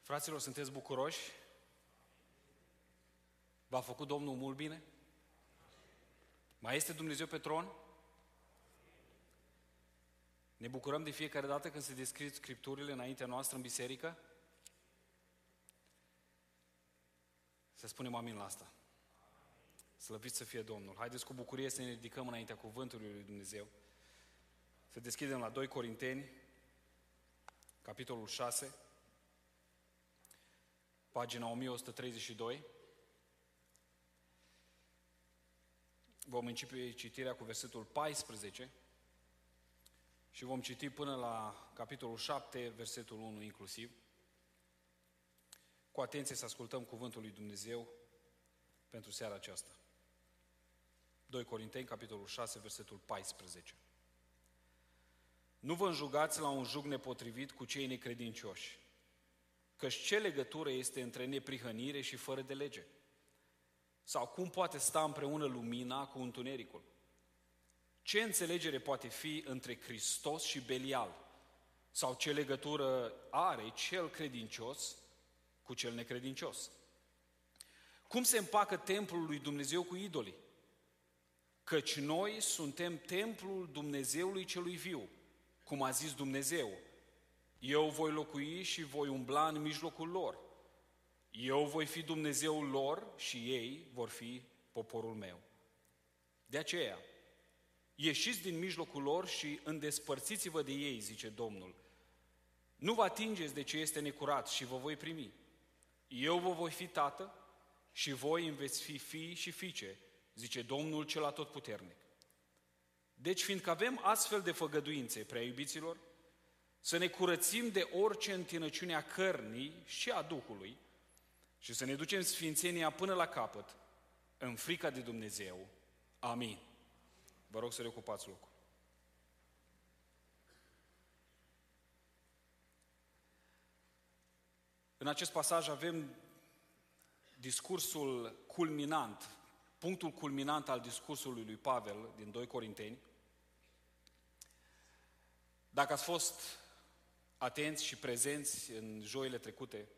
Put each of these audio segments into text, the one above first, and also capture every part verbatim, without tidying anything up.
Fraților, sunteți bucuroși? V-a făcut Domnul mult bine? Mai este Dumnezeu pe tron? Ne bucurăm de fiecare dată când se descrie Scripturile înaintea noastră în biserică? Să spunem amin la asta. Slăvit să fie Domnul. Haideți cu bucurie să ne ridicăm înaintea cuvântului lui Dumnezeu. Să deschidem la doi Corinteni, capitolul șase, pagina o mie o sută treizeci și doi. Vom începe citirea cu versetul paisprezece și vom citi până la capitolul șapte, versetul unu inclusiv. Cu atenție să ascultăm cuvântul lui Dumnezeu pentru seara aceasta. doi Corinteni, capitolul șase, versetul paisprezece. Nu vă înjugați la un jug nepotrivit cu cei necredincioși, căci ce legătură este între neprihănire și fără de lege? Sau cum poate sta împreună lumina cu întunericul? Ce înțelegere poate fi între Hristos și Belial? Sau ce legătură are cel credincios cu cel necredincios? Cum se împacă templul lui Dumnezeu cu idolii? Căci noi suntem templul Dumnezeului celui viu, cum a zis Dumnezeu. Eu voi locui și voi umbla în mijlocul lor. Eu voi fi Dumnezeul lor și ei vor fi poporul meu. De aceea, ieșiți din mijlocul lor și îndespărțiți-vă de ei, zice Domnul. Nu vă atingeți de ce este necurat și vă voi primi. Eu vă voi fi tată și voi îmi veți fi fii și fiice, zice Domnul cel atotputernic. Deci, fiindcă avem astfel de făgăduințe, prea iubiților, să ne curățim de orice întinăciune a cărnii și a Duhului și să ne ducem sfințenia până la capăt, în frica de Dumnezeu. Amin. Vă rog să reocupați locul. În acest pasaj avem discursul culminant, punctul culminant al discursului lui Pavel din doi Corinteni. Dacă ați fost atenți și prezenți în joile trecute,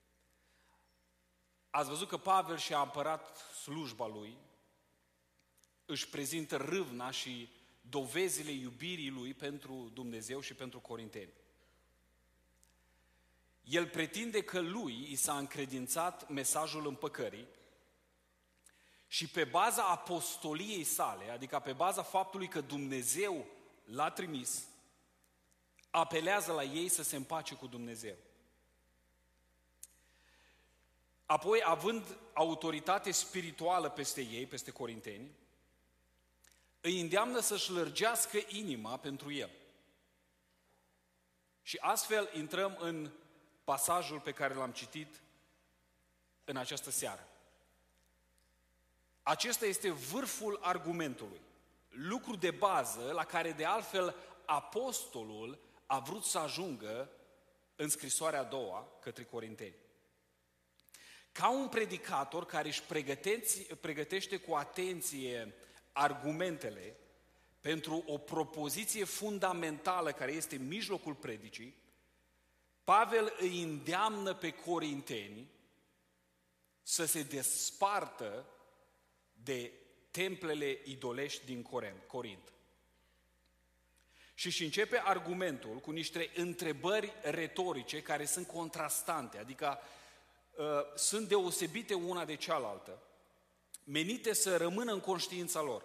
ați văzut că Pavel și-a apărat slujba lui, își prezintă râvna și dovezile iubirii lui pentru Dumnezeu și pentru corinteni. El pretinde că lui i s-a încredințat mesajul împăcării și pe baza apostoliei sale, adică pe baza faptului că Dumnezeu l-a trimis, apelează la ei să se împace cu Dumnezeu. Apoi, având autoritate spirituală peste ei, peste corinteni, îi îndeamnă să-și lărgească inima pentru el. Și astfel intrăm în pasajul pe care l-am citit în această seară. Acesta este vârful argumentului, lucru de bază la care de altfel apostolul a vrut să ajungă în scrisoarea a doua către corinteni. Ca un predicator care își pregătește cu atenție argumentele pentru o propoziție fundamentală care este în mijlocul predicii, Pavel îi îndeamnă pe corinteni să se despartă de templele idolești din Corint. Și își începe argumentul cu niște întrebări retorice care sunt contrastante, adică uh, sunt deosebite una de cealaltă, menite să rămână în conștiința lor.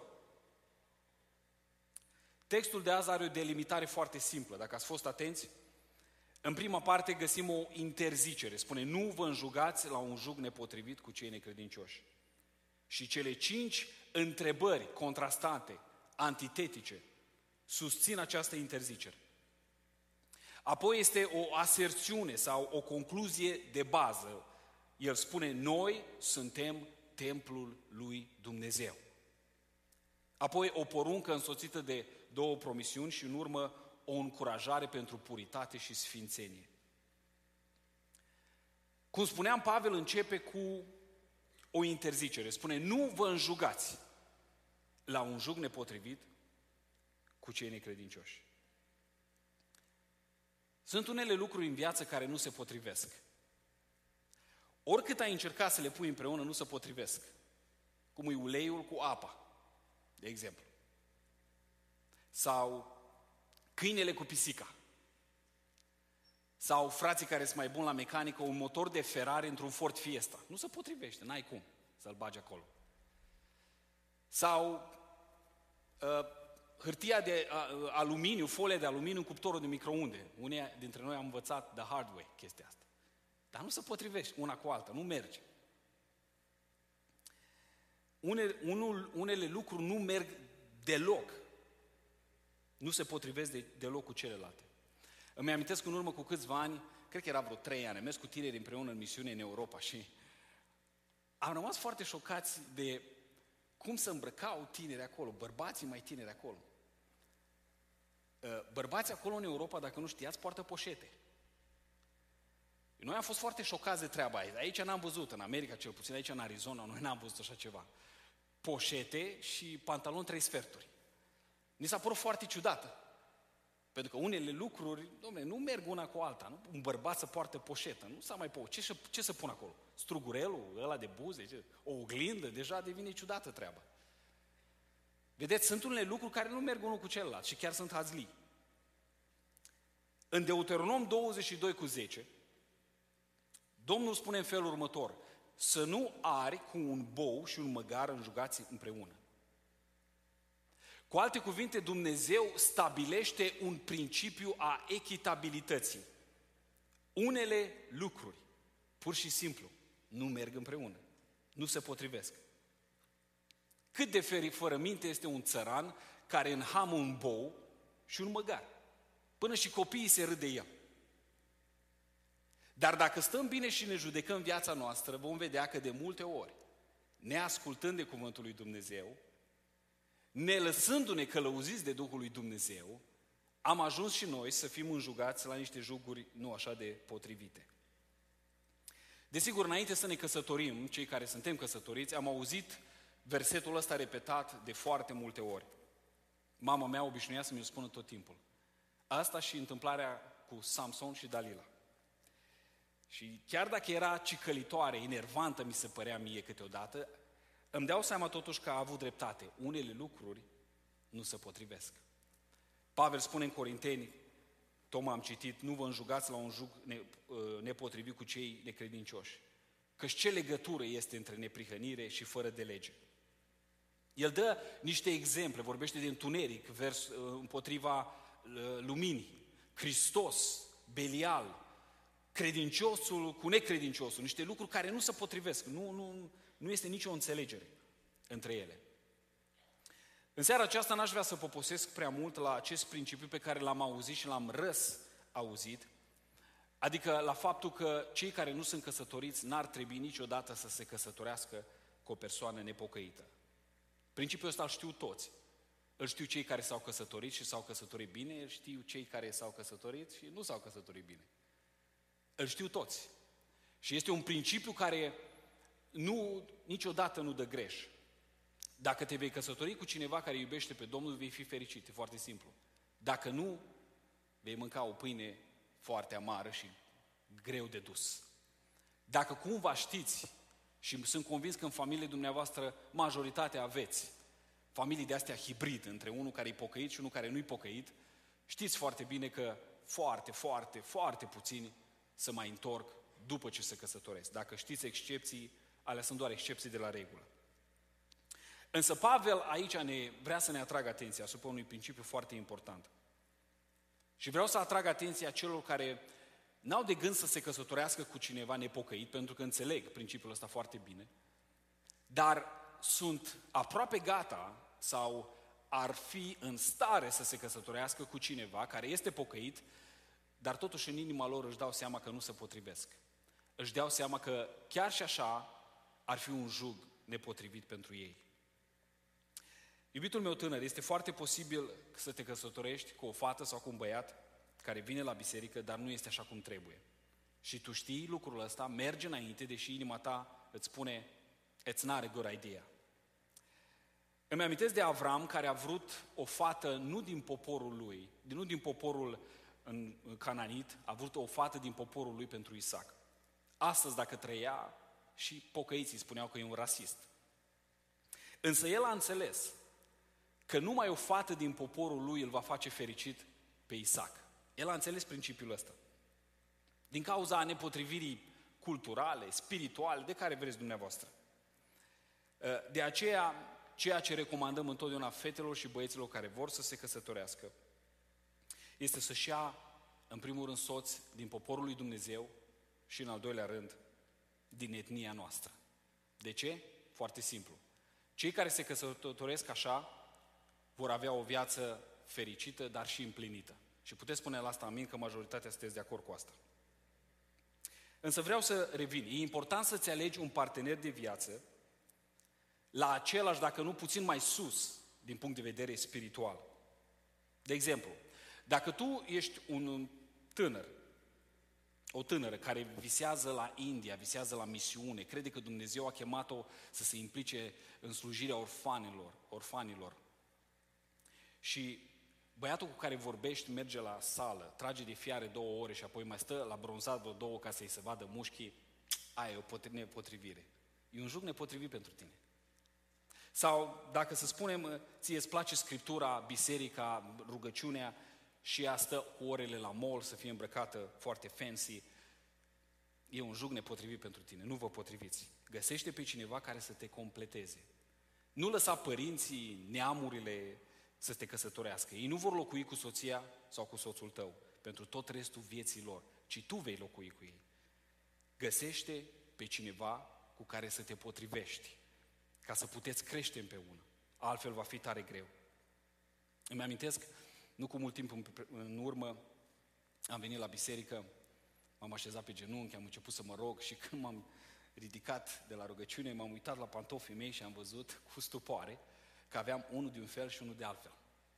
Textul de azi are o delimitare foarte simplă, dacă ați fost atenți. În prima parte găsim o interzicere, spune, nu vă înjugați la un jug nepotrivit cu cei necredincioși. Și cele cinci întrebări contrastante, antitetice, susțin această interzicere. Apoi este o aserțiune sau o concluzie de bază. El spune, noi suntem templul lui Dumnezeu. Apoi o poruncă însoțită de două promisiuni și în urmă o încurajare pentru puritate și sfințenie. Cum spuneam, Pavel începe cu o interzicere. Spune, nu vă înjugați la un jug nepotrivit cu cei necredincioși. Sunt unele lucruri în viață care nu se potrivesc. Oricât ai încercat să le pui împreună, nu se potrivesc. Cum e uleiul cu apa, de exemplu. Sau câinele cu pisica. Sau frații care sunt mai buni la mecanică, un motor de Ferrari într-un Ford Fiesta. Nu se potrivește, n-ai cum să-l bagi acolo. Sau uh, hârtia de uh, aluminiu, folie de aluminiu în cuptorul de microunde. Unii dintre noi am învățat the hard way chestia asta. Dar nu se potrivește una cu alta, nu merge. Unele, unul, unele lucruri nu merg deloc. Nu se potrivesc de, deloc cu celelalte. Îmi amintesc că în urmă cu câțiva ani, cred că era vreo trei ani, am mers cu tineri împreună în misiune în Europa și am rămas foarte șocați de cum se îmbrăcau tineri acolo, bărbații mai tineri acolo. Bărbații acolo în Europa, dacă nu știați, poartă poșete. Noi am fost foarte șocați de treaba aia. Aici n-am văzut, în America cel puțin, aici în Arizona, noi n-am văzut așa ceva. Poșete și pantaloni trei sferturi. Ni s-a părut foarte ciudată. Pentru că unele lucruri, dom'le, nu merg una cu alta. Nu? Un bărbat să poartă poșetă, nu s-a mai pot. Ce, ce să pun acolo? Strugurelul, ăla de buze, ce? O oglindă, deja devine ciudată treaba. Vedeți, sunt unele lucruri care nu merg unul cu celălalt și chiar sunt hazlii. În Deuteronom douăzeci și doi cu zece, Domnul spune în felul următor: să nu ari cu un bou și un măgar înjugați împreună. Cu alte cuvinte, Dumnezeu stabilește un principiu a echitabilității. Unele lucruri, pur și simplu, nu merg împreună, nu se potrivesc. Cât de feri fără minte este un țăran care înhamă un bou și un măgar. Până și copiii se râd de el. Dar dacă stăm bine și ne judecăm viața noastră, vom vedea că de multe ori, neascultând de cuvântul lui Dumnezeu, ne lăsându-ne călăuziți de Duhul lui Dumnezeu, am ajuns și noi să fim înjugați la niște juguri nu așa de potrivite. Desigur, înainte să ne căsătorim, cei care suntem căsătoriți, am auzit versetul ăsta repetat de foarte multe ori. Mama mea obișnuia să mi-o spună tot timpul. Asta și întâmplarea cu Samson și Dalila. Și chiar dacă era cicălitoare, enervantă, mi se părea mie câteodată, îmi dau seama totuși că a avut dreptate. Unele lucruri nu se potrivesc. Pavel spune în Corinteni, tocmai am citit, nu vă înjugați la un jug nepotrivit cu cei necredincioși. Căci ce legătură este între neprihănire și fără de lege? El dă niște exemple, vorbește de întuneric vers, împotriva luminii, Hristos, Belial, credinciosul cu necredinciosul, niște lucruri care nu se potrivesc, nu, nu, nu este nicio înțelegere între ele. În seara aceasta n-aș vrea să poposesc prea mult la acest principiu pe care l-am auzit și l-am răs auzit, adică la faptul că cei care nu sunt căsătoriți n-ar trebui niciodată să se căsătorească cu o persoană nepocăită. Principiul ăsta îl știu toți. Îl știu cei care s-au căsătorit și s-au căsătorit bine, îl știu cei care s-au căsătorit și nu s-au căsătorit bine. Îl știu toți. Și este un principiu care nu, niciodată nu dă greș. Dacă te vei căsători cu cineva care iubește pe Domnul, vei fi fericit, e foarte simplu. Dacă nu, vei mânca o pâine foarte amară și greu de dus. Dacă cumva știți, și sunt convins că în familiile dumneavoastră majoritatea aveți familii de astea hibrid, între unul care e pocăit și unul care nu e pocăit, știți foarte bine că foarte, foarte, foarte puțini să mai întorc după ce se căsătoresc. Dacă știți excepții, alea sunt doar excepții de la regulă. Însă Pavel aici ne vrea să ne atragă atenția asupra unui principiu foarte important. Și vreau să atrag atenția celor care n-au de gând să se căsătorească cu cineva nepocăit, pentru că înțeleg principiul ăsta foarte bine, dar sunt aproape gata sau ar fi în stare să se căsătorească cu cineva care este pocăit, dar totuși în inima lor își dau seama că nu se potrivesc. Își dau seama că chiar și așa ar fi un jug nepotrivit pentru ei. Iubitul meu tânăr, este foarte posibil să te căsătorești cu o fată sau cu un băiat care vine la biserică, dar nu este așa cum trebuie. Și tu știi lucrul ăsta, mergi înainte, deși inima ta îți spune, it's not a good idea. Îmi amintesc de Avram, care a vrut o fată nu din poporul lui, nu din poporul în Cananit, a vrut o fată din poporul lui pentru Isaac. astăzi dacă trăia, și pocăiții spuneau că e un rasist. Însă el a înțeles că numai o fată din poporul lui îl va face fericit pe Isaac. El a înțeles principiul ăsta. Din cauza nepotrivirii culturale, spirituale, de care vreți dumneavoastră. De aceea, ceea ce recomandăm întotdeauna fetelor și băieților care vor să se căsătorească este să-și ia, în primul rând, soți din poporul lui Dumnezeu și, în al doilea rând, din etnia noastră. De ce? Foarte simplu. Cei care se căsătoresc așa vor avea o viață fericită, dar și împlinită. Și puteți spune la asta amin, că majoritatea sunteți de acord cu asta. Însă vreau să revin. E important să-ți alegi un partener de viață la același, dacă nu puțin mai sus, din punct de vedere spiritual. De exemplu, dacă tu ești un tânăr, o tânără care visează la India, visează la misiune, crede că Dumnezeu a chemat-o să se implice în slujirea orfanilor, orfanilor. Și băiatul cu care vorbești merge la sală, trage de fiare două ore și apoi mai stă la bronzat vreo două ca să-i se vadă mușchii, aia e o nepotrivire. E un juc nepotrivit pentru tine. Sau dacă să spunem, ție îți place Scriptura, biserica, rugăciunea și ea stă cu orele la mall să fie îmbrăcată foarte fancy, e un juc nepotrivit pentru tine. Nu vă potriviți. Găsește pe cineva care să te completeze. Nu lăsa părinții, neamurile să te căsătorească. Ei nu vor locui cu soția sau cu soțul tău pentru tot restul vieții lor, ci tu vei locui cu ei. Găsește pe cineva cu care să te potrivești, ca să puteți crește împreună. Altfel va fi tare greu. Îmi amintesc, nu cu mult timp în urmă, am venit la biserică, m-am așezat pe genunchi, am început să mă rog și când m-am ridicat de la rugăciune, m-am uitat la pantofii mei și am văzut cu stupoare că aveam unul de un fel și unul de altfel.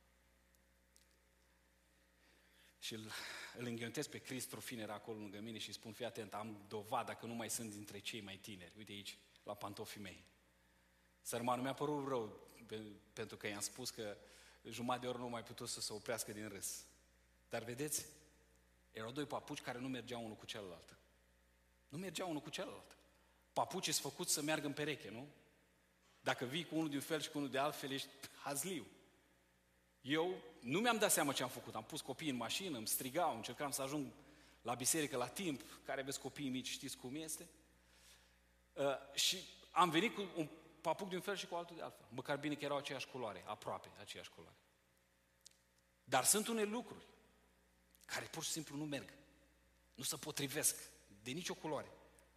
Și îl, îl înghiontesc pe Crist Trufin, era acolo lângă mine și spun, fii atent, am dovadă că nu mai sunt dintre cei mai tineri. Uite aici, la pantofii mei. Sărmanul mi-a părut rău, pe, pentru că i-am spus că jumătate de oră nu mai putut să se oprească din râs. Dar vedeți, erau doi papuci care nu mergeau unul cu celălalt. Nu mergeau unul cu celălalt. Papucii sunt făcuți să meargă în pereche, nu? Dacă vii cu unul de un fel și cu unul de altfel, ești hazliu. Eu nu mi-am dat seama ce am făcut. Am pus copiii în mașină, îmi strigau, încercam să ajung la biserică la timp. Care aveți copiii mici, știți cum este? Uh, și am venit cu un papuc de un fel și cu altul de altfel. Măcar bine că erau aceeași culoare, aproape aceeași culoare. Dar sunt unele lucruri care pur și simplu nu merg. Nu se potrivesc de nicio culoare.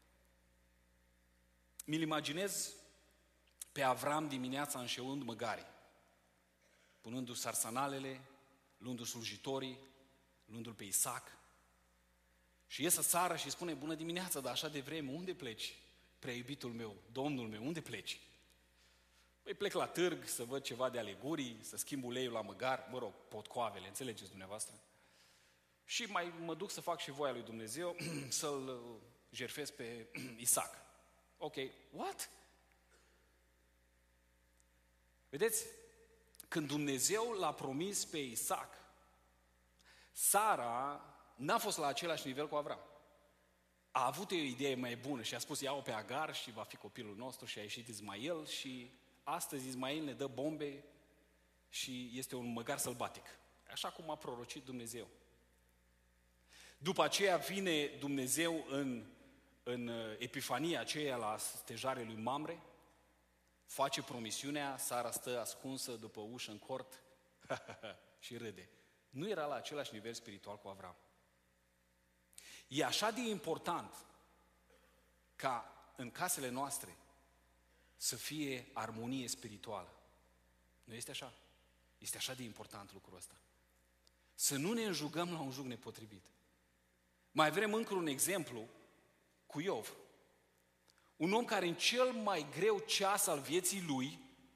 Mi-l imaginez pe Avram dimineața înșeuând măgarii, punându-și sarsanalele, luându-și slujitorii, luându-l pe Isaac. Și iese țară și spune, bună dimineața, dar așa de vreme, unde pleci, prea iubitul meu, Domnul meu, unde pleci? Păi plec la târg să văd ceva de alegurii, să schimb uleiul la măgar, mă rog, potcoavele, înțelegeți dumneavoastră? Și mai mă duc să fac și voia lui Dumnezeu, să-l jertfesc pe Isaac. Ok, what? Vedeți? Când Dumnezeu l-a promis pe Isaac, Sara n-a fost la același nivel cu Avram. A avut o idee mai bună și a spus, ia-o pe Agar și va fi copilul nostru și a ieșit Ismael și astăzi Ismael ne dă bombe și este un măgar sălbatic. Așa cum a prorocit Dumnezeu. După aceea vine Dumnezeu în, în epifania aceea la stejarea lui Mamre, face promisiunea, Sara stă ascunsă după ușă în cort și râde. Nu era la același nivel spiritual cu Avram. E așa de important ca în casele noastre să fie armonie spirituală. Nu este așa? Este așa de important lucrul ăsta. Să nu ne înjugăm la un jug nepotrivit. Mai vrem încă un exemplu cu Iov. Un om care în cel mai greu ceas al vieții lui,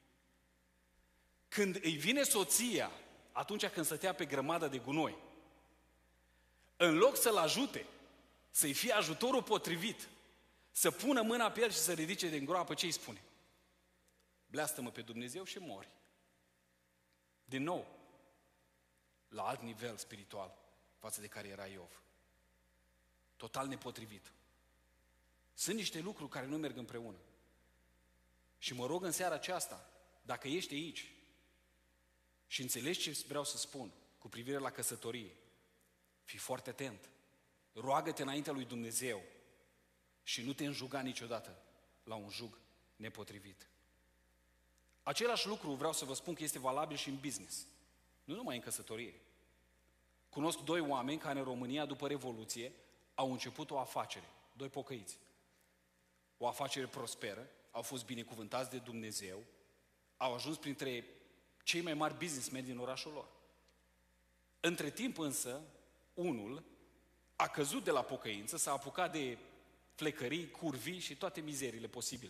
când îi vine soția, atunci când stătea pe grămadă de gunoi, în loc să-l ajute, să-i fie ajutorul potrivit, să pună mâna pe el și să ridice din groapă, ce îi spune? Bleastă-mă pe Dumnezeu și mori. Din nou, la alt nivel spiritual față de care era Iov. Total nepotrivit. Sunt niște lucruri care nu merg împreună. Și mă rog în seara aceasta, dacă ești aici și înțelegi ce vreau să spun cu privire la căsătorie, fii foarte atent. Roagă-te înaintea lui Dumnezeu și nu te înjuga niciodată la un jug nepotrivit. Același lucru vreau să vă spun că este valabil și în business, nu numai în căsătorie. Cunosc doi oameni care în România, după Revoluție, au început o afacere, doi pocăiți. O afacere prosperă, au fost binecuvântați de Dumnezeu, au ajuns printre cei mai mari businessmen din orașul lor. Între timp însă, unul a căzut de la pocăință, s-a apucat de flecării, curvii și toate mizerile posibile.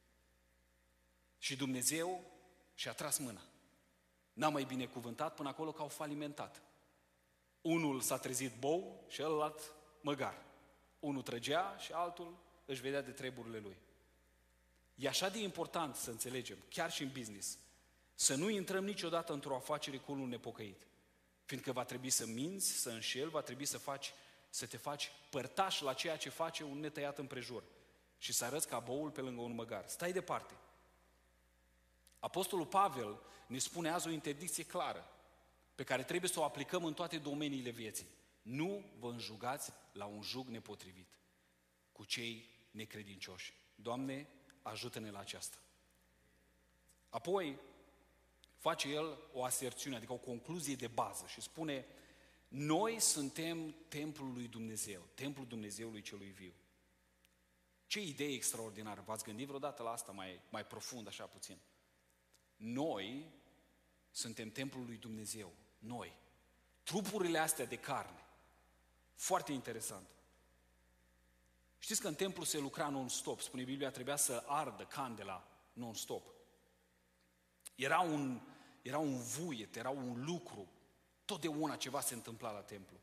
Și Dumnezeu și-a tras mâna. N-a mai binecuvântat până acolo că au falimentat. Unul s-a trezit bou și ălalt măgar. Unul trăgea și altul își vedea de treburile lui. E așa de important să înțelegem, chiar și în business, să nu intrăm niciodată într-o afacere cu unul nepocăit. Fiindcă va trebui să minți, să înșeli, va trebui să faci, să te faci părtaș la ceea ce face un netăiat împrejur și să arăți ca boul pe lângă un măgar. Stai departe. Apostolul Pavel ne spune azi o interdicție clară pe care trebuie să o aplicăm în toate domeniile vieții. Nu vă înjugați la un jug nepotrivit cu cei necredincioși. Doamne, ajută-ne la aceasta. Apoi face el o aserțiune, adică o concluzie de bază și spune: noi suntem templul lui Dumnezeu, templul Dumnezeului celui viu. Ce idee extraordinară! V-ați gândit vreodată la asta mai, mai profund, așa puțin? Noi suntem templul lui Dumnezeu, noi. Trupurile astea de carne. Foarte interesant. Știți că în templu se lucra non-stop, spune Biblia, trebuia să ardă candela non-stop. Era un, era un vuiet, era un lucru, totdeauna ceva se întâmpla la templu.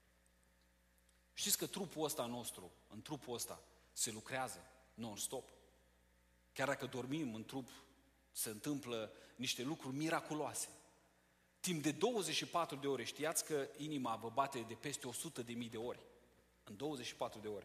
Știți că trupul ăsta nostru, în trupul ăsta, se lucrează non-stop. Chiar dacă dormim în trup, se întâmplă niște lucruri miraculoase. Timp de douăzeci și patru de ore, știați că inima vă bate de peste o sută de mii de ori. În douăzeci și patru de ore.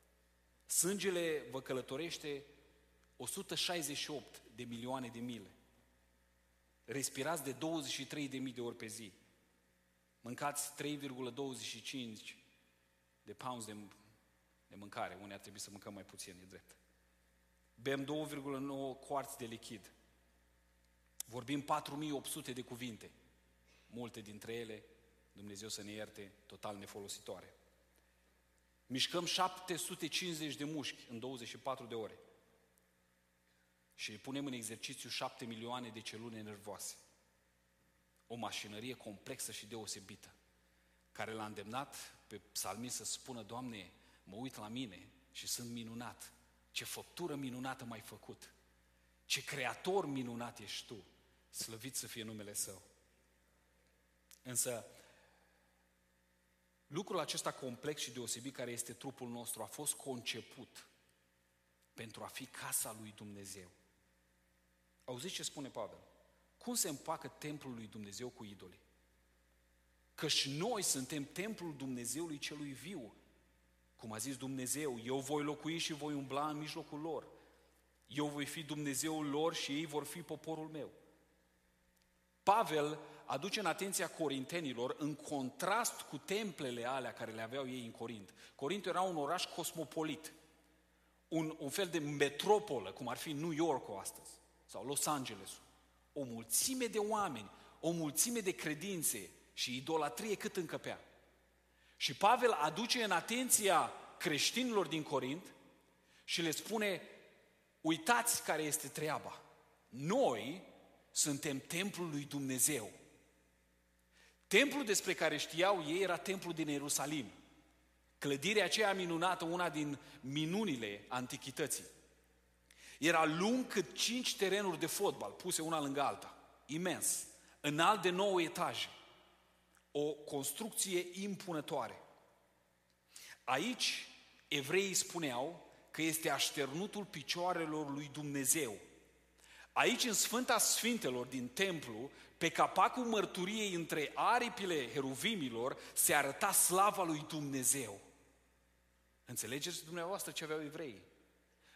Sângele vă călătorește o sută șaizeci și opt de milioane de mile. Respirați de douăzeci și trei de mii de ori pe zi. Mâncați trei virgulă douăzeci și cinci de pounds de, de mâncare. Unii ar trebui să mâncăm mai puțin, e drept. Bem doi virgulă nouă cuarți de lichid. Vorbim patru mii opt sute de cuvinte. Multe dintre ele, Dumnezeu să ne ierte, total nefolositoare. Mișcăm șapte sute cincizeci de mușchi în douăzeci și patru de ore. Și punem în exercițiu șapte milioane de celule nervoase. O mașinărie complexă și deosebită, care l-a îndemnat pe psalmist să spună: Doamne, mă uit la mine și sunt minunat. Ce făptură minunată m-ai făcut. Ce creator minunat ești Tu. Slăvit să fie numele Său. Însă, lucrul acesta complex și deosebit care este trupul nostru a fost conceput pentru a fi casa lui Dumnezeu. Auziți ce spune Pavel? Cum se împacă templul lui Dumnezeu cu idolii? Căci noi suntem templul Dumnezeului celui viu. Cum a zis Dumnezeu, eu voi locui și voi umbla în mijlocul lor. Eu voi fi Dumnezeul lor și ei vor fi poporul meu. Pavel aduce în atenția corintenilor în contrast cu templele alea care le aveau ei în Corint. Corint era un oraș cosmopolit, un, un fel de metropolă, cum ar fi New York-ul astăzi, sau Los Angeles-ul. O mulțime de oameni, o mulțime de credințe și idolatrie cât încăpea. Și Pavel aduce în atenția creștinilor din Corint și le spune: uitați care este treaba. Noi suntem templul lui Dumnezeu. Templul despre care știau ei era templul din Ierusalim. Clădirea aceea minunată, una din minunile antichității. Era lung cât cinci terenuri de fotbal, puse una lângă alta. Imens. Înalt de nouă etaje. O construcție impunătoare. Aici, evreii spuneau că este așternutul picioarelor lui Dumnezeu. Aici, în Sfânta Sfintelor din templu, pe capacul mărturiei între aripile heruvimilor, se arăta slava lui Dumnezeu. Înțelegeți dumneavoastră ce aveau evreii?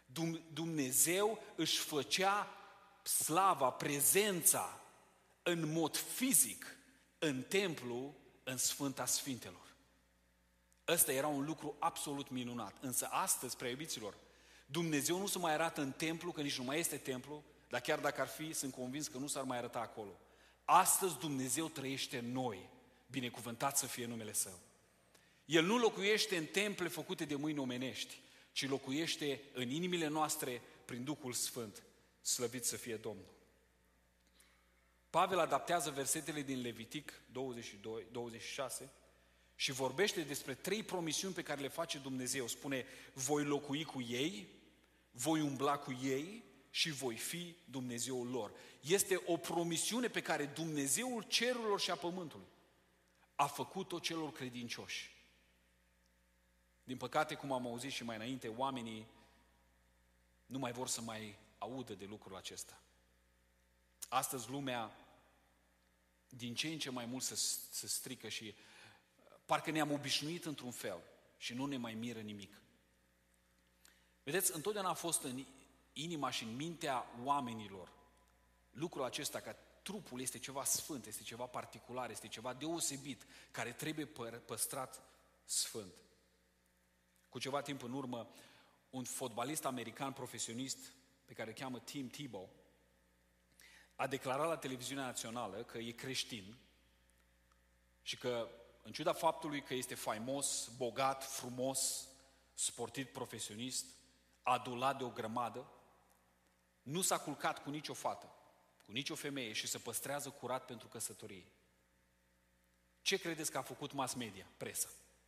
Dumnezeu își făcea slava, prezența în mod fizic în templu, în Sfânta Sfintelor. Ăsta era un lucru absolut minunat. Însă astăzi, prea iubiților, Dumnezeu nu se mai arată în templu, că nici nu mai este templu, dar chiar dacă ar fi, sunt convins că nu s-ar mai arăta acolo. Astăzi Dumnezeu trăiește în noi, binecuvântat să fie numele Său. El nu locuiește în temple făcute de mâini omenești, ci locuiește în inimile noastre prin Duhul Sfânt. Slăvit să fie Domnul. Pavel adaptează versetele din Levitic douăzeci și doi, douăzeci și șase și vorbește despre trei promisiuni pe care le face Dumnezeu. Spune, voi locui cu ei, voi umbla cu ei și voi fi Dumnezeul lor. Este o promisiune pe care Dumnezeul cerurilor și a pământului a făcut-o celor credincioși. Din păcate, cum am auzit și mai înainte, oamenii nu mai vor să mai audă de lucrul acesta. Astăzi lumea din ce în ce mai mult se, se strică și parcă ne-am obișnuit într-un fel și nu ne mai miră nimic. Vedeți, întotdeauna a fost în inima și în mintea oamenilor lucrul acesta, că trupul este ceva sfânt, este ceva particular, este ceva deosebit, care trebuie păstrat sfânt. Cu ceva timp în urmă, un fotbalist american profesionist, pe care îl cheamă Tim Tebow, a declarat la televiziunea națională că e creștin și că, în ciuda faptului că este faimos, bogat, frumos, sportiv, profesionist, adulat de o grămadă, nu s-a culcat cu nicio fată, cu nicio femeie și se păstrează curat pentru căsătorie. Ce credeți că a făcut mass media, presa?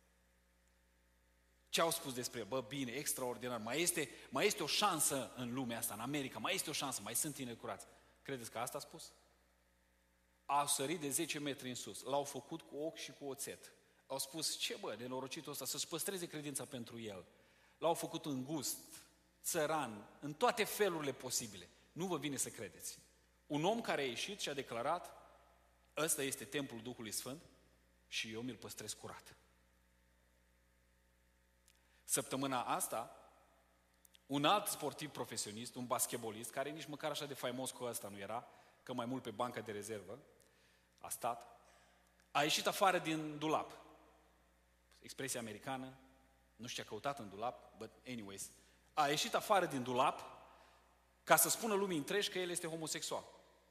Ce au spus despre, bă, bine, extraordinar, mai este, mai este o șansă în lumea asta, în America, mai este o șansă, mai sunt tineri curați. Credeți că asta a spus? A sărit de zece metri în sus, l-au făcut cu ochi și cu oțet. Au spus, ce bă, nenorocitul ăsta, să-și păstreze credința pentru el. L-au făcut îngust, țăran, în toate felurile posibile. Nu vă vine să credeți. Un om care a ieșit și a declarat, ăsta este templul Duhului Sfânt și eu mi-l păstrez curat. Săptămâna asta, un alt sportiv profesionist, un basketbolist, care nici măcar așa de faimos cu ăsta nu era, că mai mult pe banca de rezervă a stat, a ieșit afară din dulap. Expresia americană, nu știu ce a căutat în dulap, but anyways, a ieșit afară din dulap ca să spună lumii întregi că el este homosexual.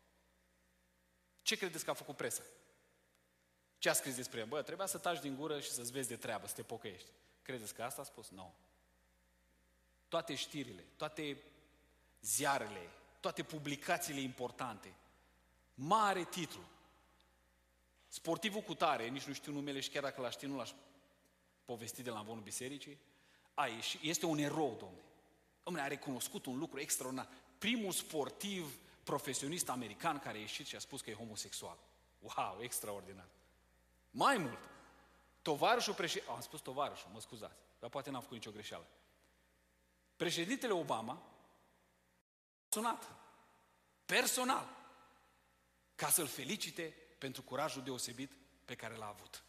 Ce credeți că a făcut presa? Ce a scris despre el? Bă, trebuia să taci din gură și să-ți vezi de treabă, să te pocăiești. Credeți că asta a spus? Nu. No. Toate știrile, toate ziarele, toate publicațiile importante, mare titlu. Sportivul cutare, nici nu știu numele și chiar dacă l-aș ști, nu l-aș povesti de la învonul bisericii, a ieșit, este un erou, domne. Domne, a recunoscut un lucru extraordinar. Primul sportiv profesionist american care a ieșit și a spus că e homosexual. Wow, extraordinar. Mai mult, tovarășul președinte, am spus tovarășul, mă scuzați, dar poate n-am făcut nicio greșeală. Președintele Obama a sunat personal ca să-l felicite pentru curajul deosebit pe care l-a avut.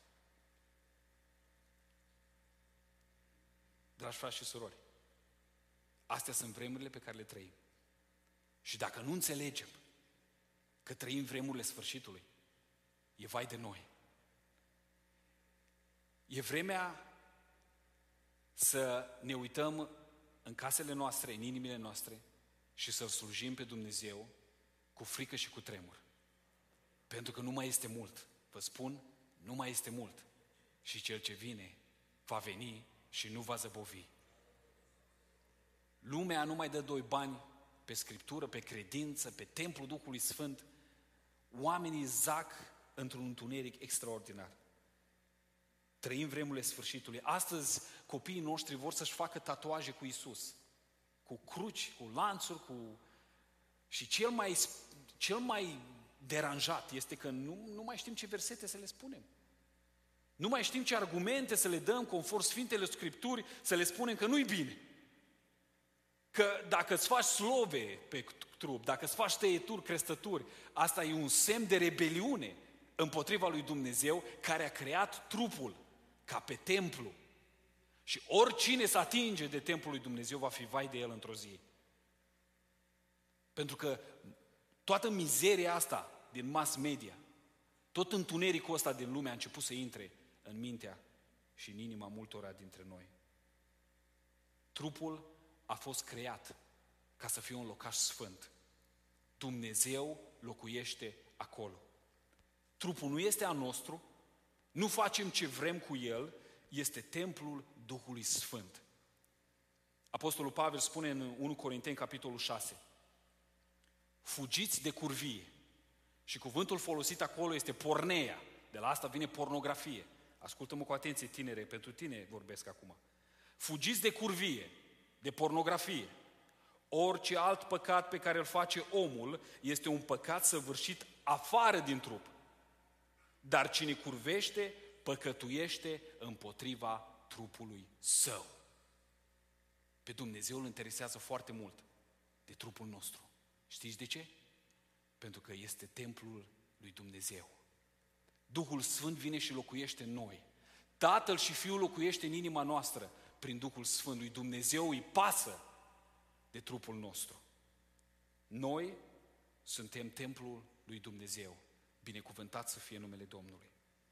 Dragi frați și surori, astea sunt vremurile pe care le trăim. Și dacă nu înțelegem că trăim vremurile sfârșitului, e vai de noi. E vremea să ne uităm în casele noastre, în inimile noastre și să-L slujim pe Dumnezeu cu frică și cu tremur. Pentru că nu mai este mult. Vă spun, nu mai este mult. Și Cel ce vine va veni și nu va zăbovi. Lumea nu mai dă doi bani pe Scriptură, pe credință, pe templul Duhului Sfânt. Oamenii zac într-un întuneric extraordinar. Trăim vremurile sfârșitului. Astăzi copiii noștri vor să-și facă tatuaje cu Iisus. Cu cruci, cu lanțuri, cu... Și cel mai, cel mai deranjat este că nu, nu mai știm ce versete să le spunem. Nu mai știm ce argumente să le dăm conform Sfintele Scripturi, să le spunem că nu-i bine. Că dacă îți faci slove pe trup, dacă îți faci tăieturi, crestături, asta e un semn de rebeliune împotriva lui Dumnezeu care a creat trupul ca pe templu. Și oricine se atinge de templul lui Dumnezeu va fi vai de el într-o zi. Pentru că toată mizeria asta din mass media, tot întunericul ăsta din lume a început să intre în mintea și în inima multora dintre noi. Trupul a fost creat ca să fie un locaș sfânt. Dumnezeu locuiește acolo. Trupul nu este al nostru, nu facem ce vrem cu el, este templul Duhului Sfânt. Apostolul Pavel spune în unu Corinteni, capitolul șase, fugiți de curvie. Și cuvântul folosit acolo este porneia. De la asta vine pornografie. Ascultă-mă cu atenție, tinere, pentru tine vorbesc acum. Fugiți de curvie, de pornografie. Orice alt păcat pe care îl face omul este un păcat săvârșit afară din trup. Dar cine curvește, păcătuiește împotriva trupului său. Pe Dumnezeu îl interesează foarte mult de trupul nostru. Știți de ce? Pentru că este templul lui Dumnezeu. Duhul Sfânt vine și locuiește în noi. Tatăl și Fiul locuiește în inima noastră prin Duhul Sfânt. Lui Dumnezeu îi pasă de trupul nostru. Noi suntem templul lui Dumnezeu. Binecuvântat să fie numele Domnului.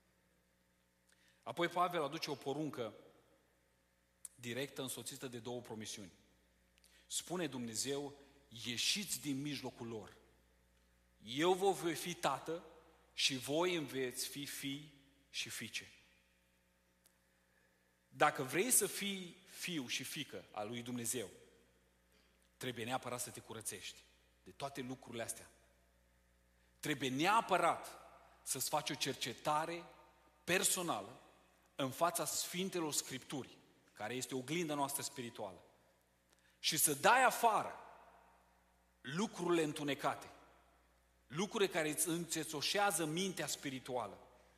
Apoi Pavel aduce o poruncă directă însoțită de două promisiuni. Spune Dumnezeu, ieșiți din mijlocul lor. Eu vă voi fi tată și voi îmi veți fi fii și fiice. Dacă vrei să fii fiu și fiică al lui Dumnezeu, trebuie neapărat să te curățești de toate lucrurile astea. Trebuie neapărat să-ți faci o cercetare personală în fața Sfintelor Scripturi, care este oglinda noastră spirituală, și să dai afară lucrurile întunecate, lucrurile care îți înțețoșează mintea spirituală.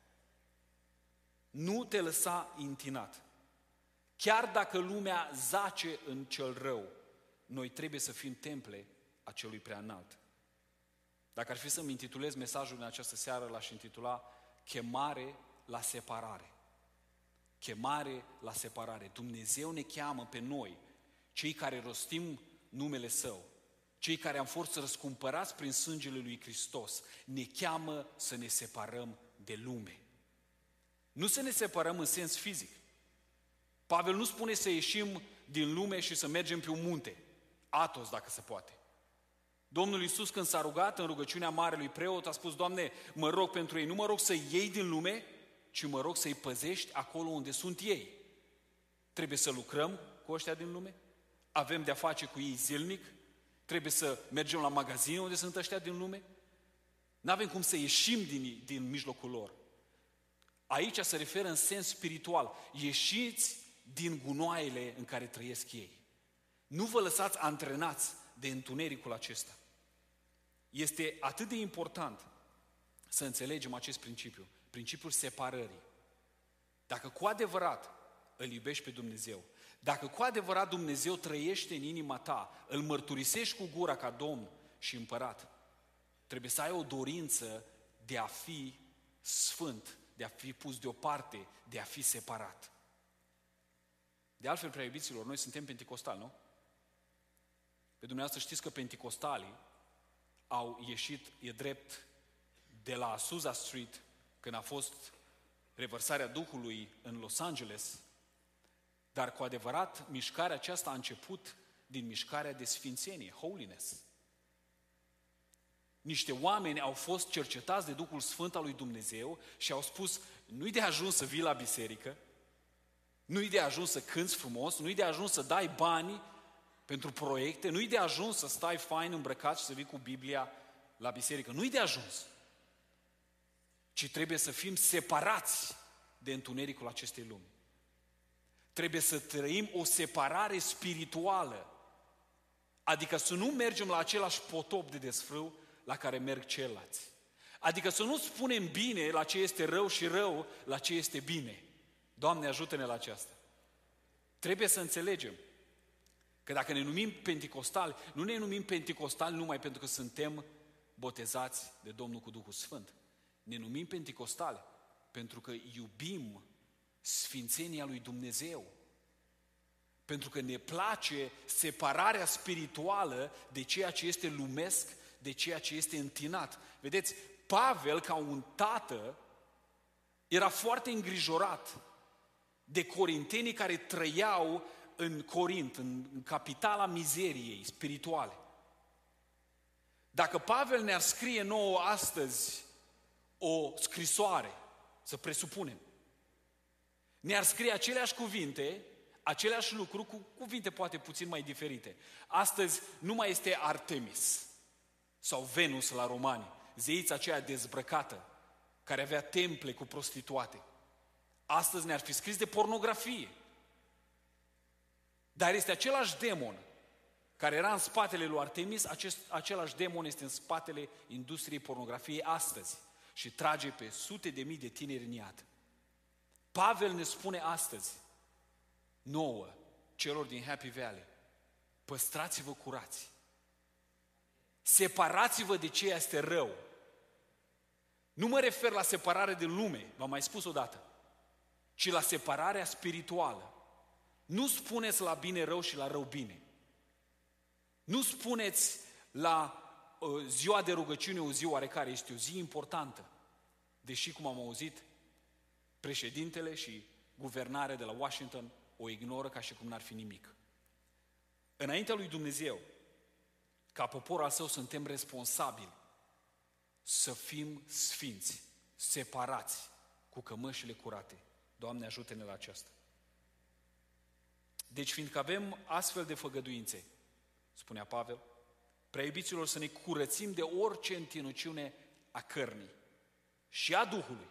Nu te lăsa întinat. Chiar dacă lumea zace în cel rău, noi trebuie să fim temple a celui preaînalt. Dacă ar fi să-mi intitulez mesajul în această seară, l-aș intitula Chemare la separare. Chemare la separare. Dumnezeu ne cheamă pe noi, cei care rostim numele Său, cei care am fost răscumpărați prin sângele lui Hristos, ne cheamă să ne separăm de lume. Nu să ne separăm în sens fizic. Pavel nu spune să ieșim din lume și să mergem pe un munte, Atos dacă se poate. Domnul Iisus, când s-a rugat în rugăciunea marelui preot, a spus, Doamne, mă rog pentru ei, nu mă rog să iei din lume, ci mă rog să-i păzești acolo unde sunt ei. Trebuie să lucrăm cu ăștia din lume, avem de-a face cu ei zilnic, trebuie să mergem la magazin unde sunt ăștia din lume, n-avem cum să ieșim din, din mijlocul lor. Aici se referă în sens spiritual, ieșiți din gunoaiele în care trăiesc ei. Nu vă lăsați antrenați de întunericul acesta. Este atât de important să înțelegem acest principiu, principiul separării. Dacă cu adevărat îl iubești pe Dumnezeu, dacă cu adevărat Dumnezeu trăiește în inima ta, îl mărturisești cu gura ca Domn și Împărat, trebuie să ai o dorință de a fi sfânt, de a fi pus deoparte, de a fi separat. De altfel, prea iubiților, noi suntem penticostali, nu? Pe dumneavoastră știți că penticostalii au ieșit, e drept, de la Azusa Street, când a fost revărsarea Duhului în Los Angeles, dar cu adevărat mișcarea aceasta a început din mișcarea de sfințenie, holiness. Niște oameni au fost cercetați de Duhul Sfânt al lui Dumnezeu și au spus, nu-i de ajuns să vii la biserică, nu-i de ajuns să cânți frumos, nu-i de ajuns să dai bani pentru proiecte, nu-i de ajuns să stai fain îmbrăcat și să vii cu Biblia la biserică, nu-i de ajuns, ci trebuie să fim separați de întunericul acestei lumi. Trebuie să trăim o separare spirituală, adică să nu mergem la același potop de desfrâu la care merg ceilalți. Adică să nu spunem bine la ce este rău și rău la ce este bine. Doamne, ajută-ne la aceasta. Trebuie să înțelegem că dacă ne numim penticostali, nu ne numim penticostali numai pentru că suntem botezați de Domnul cu Duhul Sfânt. Ne numim penticostali pentru că iubim sfințenia lui Dumnezeu. Pentru că ne place separarea spirituală de ceea ce este lumesc, de ceea ce este întinat. Vedeți, Pavel, ca un tată, era foarte îngrijorat de corintenii care trăiau în Corint, în capitala mizeriei spirituale. Dacă Pavel ne-ar scrie nouă astăzi o scrisoare, să presupunem, ne-ar scrie aceleași cuvinte, aceleași lucruri, cu cuvinte poate puțin mai diferite. Astăzi nu mai este Artemis sau Venus la romani, zeița aceea dezbrăcată, care avea temple cu prostituate. Astăzi ne-ar fi scris de pornografie. Dar este același demon care era în spatele lui Artemis, acest, același demon este în spatele industriei pornografiei astăzi și trage pe sute de mii de tineri în iad. Pavel ne spune astăzi, nouă, celor din Happy Valley, păstrați-vă curați, separați-vă de ce este rău. Nu mă refer la separare de lume, v-am mai spus odată, ci la separarea spirituală. Nu spuneți la bine rău și la rău bine. Nu spuneți la uh, ziua de rugăciune o zi oarecare, este o zi importantă. Deși, cum am auzit, președintele și guvernarea de la Washington o ignoră ca și cum n-ar fi nimic. Înaintea lui Dumnezeu, ca popor al său, suntem responsabili să fim sfinți, separați, cu cămășile curate. Doamne, ajută-ne la aceasta. Deci, fiindcă avem astfel de făgăduințe, spunea Pavel, prea iubiților, să ne curățim de orice întinăciune a cărnii și a Duhului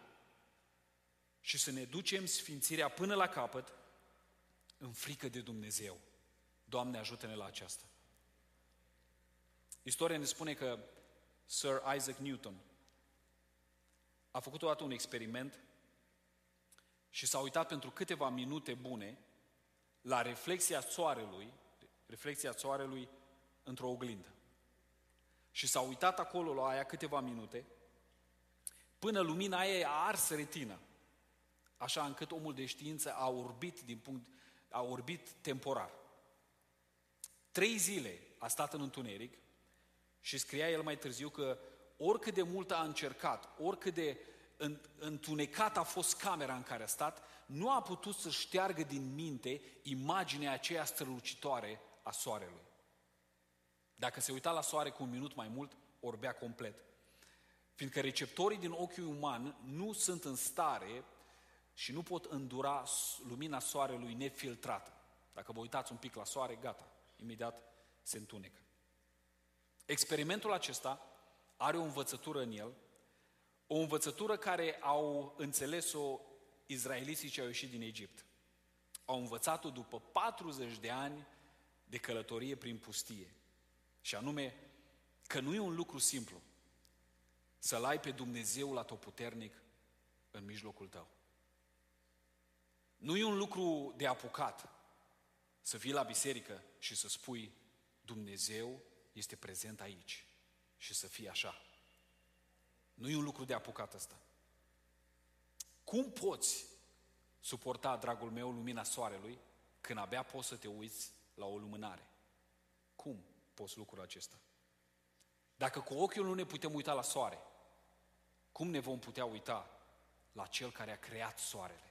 și să ne ducem sfințirea până la capăt în frică de Dumnezeu. Doamne, ajută-ne la aceasta. Istoria ne spune că Sir Isaac Newton a făcut odată un experiment și s-a uitat pentru câteva minute bune la reflexia soarelui, reflexia soarelui într-o oglindă. Și s-a uitat acolo la aia câteva minute, până lumina aia a ars retina, așa încât omul de știință a orbit din punct, a orbit temporar. Trei zile a stat în întuneric și scria el mai târziu că oricât de mult a încercat, oricât de întunecat a fost camera în care a stat, nu a putut să șteargă din minte imaginea aceea strălucitoare a soarelui. Dacă se uita la soare cu un minut mai mult, orbea complet. Fiindcă receptorii din ochiul uman nu sunt în stare și nu pot îndura lumina soarelui nefiltrată. Dacă vă uitați un pic la soare, gata, imediat se întunecă. Experimentul acesta are o învățătură în el, o învățătură care au înțeles-o izraeliții ce au ieșit din Egipt. Au învățat-o după patruzeci de ani de călătorie prin pustie. Și anume că nu e un lucru simplu să-L ai pe Dumnezeul atotputernic în mijlocul tău. Nu e un lucru de apucat să vii la biserică și să spui Dumnezeu este prezent aici și să fie așa. Nu e un lucru de apucat ăsta. Cum poți suporta, dragul meu, lumina soarelui când abia poți să te uiți la o lumânare? Cum poți lucrul acesta? Dacă cu ochiul nu ne putem uita la soare, cum ne vom putea uita la Cel care a creat soarele?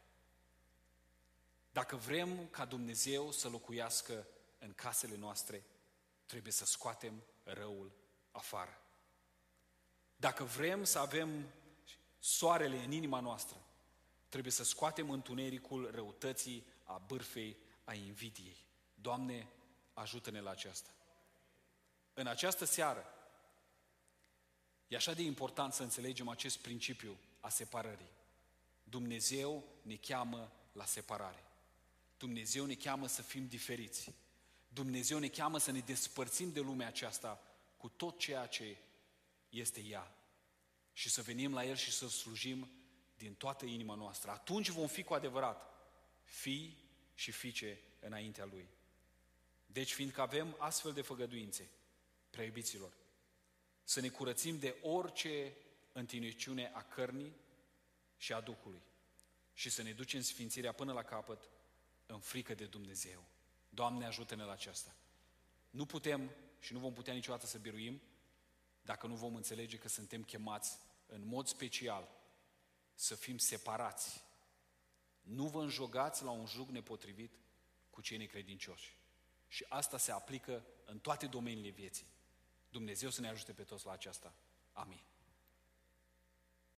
Dacă vrem ca Dumnezeu să locuiască în casele noastre, trebuie să scoatem răul afară. Dacă vrem să avem soarele în inima noastră, trebuie să scoatem întunericul răutății, a bârfei, a invidiei. Doamne, ajută-ne la aceasta. În această seară, e așa de important să înțelegem acest principiu a separării. Dumnezeu ne cheamă la separare. Dumnezeu ne cheamă să fim diferiți. Dumnezeu ne cheamă să ne despărțim de lumea aceasta cu tot ceea ce este ea și să venim la El și să slujim din toată inima noastră. Atunci vom fi cu adevărat fii și fiice înaintea Lui. Deci, fiindcă avem astfel de făgăduințe, prea iubiților, să ne curățim de orice întinăciune a cărnii și a Duhului și să ne ducem sfințirea până la capăt în frică de Dumnezeu. Doamne, ajută-ne la aceasta. Nu putem și nu vom putea niciodată să biruim dacă nu vom înțelege că suntem chemați în mod special să fim separați. Nu vă înjogați la un jug nepotrivit cu cei necredincioși. Și asta se aplică în toate domeniile vieții. Dumnezeu să ne ajute pe toți la aceasta. Amin.